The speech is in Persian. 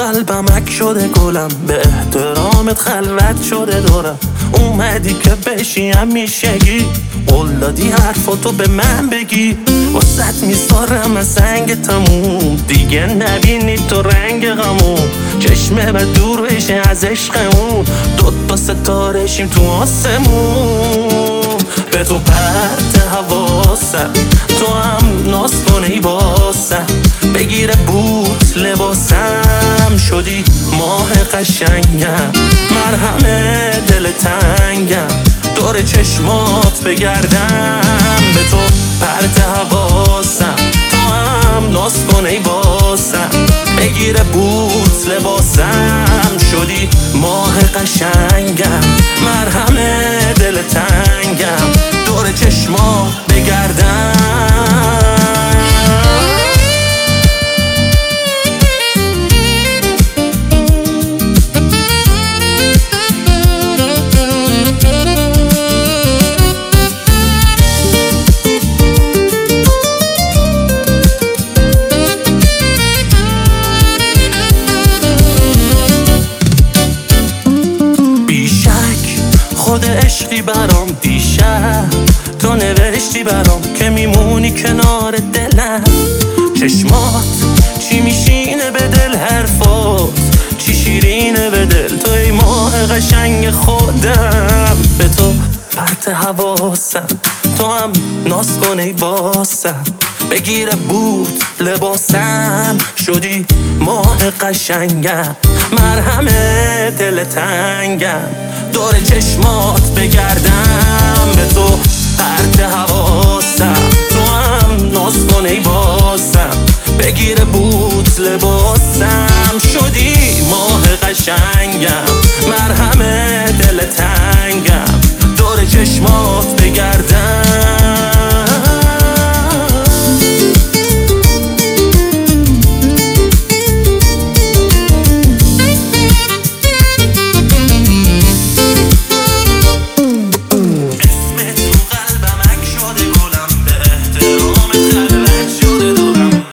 قلبمک شده گلم، به احترامت خلوت شده دورم. اومدی که بشی همیشگی، قول دادی حرفاتو به من بگی. واسط میذارم از سنگ تموم، دیگه نبینی تو رنگ غمون. چشمه به دور بشه از عشقمون، دوتا ستاره شیم تو آسمون. به تو پرت حواسم، تو هم ناز کن ای باسم. بگیره بوت لباسم، شدی ماه قشنگم. مرهم دل تنگم، دور چشمات بگردم. به تو پرت حواسم، تو هم ناز کن ای باسم. بگیره بوت لباسم، شدی ماه قشنگم. مرهم دل تنگم، دور چشمات بگردم. خود عشقی برام دیشب تو نوشتی برام که میمونی کنار دلم. چشمات چی میشینه به دل، حرفات چی شیرینه به دل. تو ای ماه قشنگ خودم، به تو پرت حواسم. تو هم ناز کن ای باسم، بگیره بوت لباسم. شدی ماه قشنگم، مرهم دل تنگم. دور چشمات بگردم، به تو پرت حواسم. تو هم ناز کن ای باسم، بگیره بوت لباسم. شدی ماه قشنگم، مرهم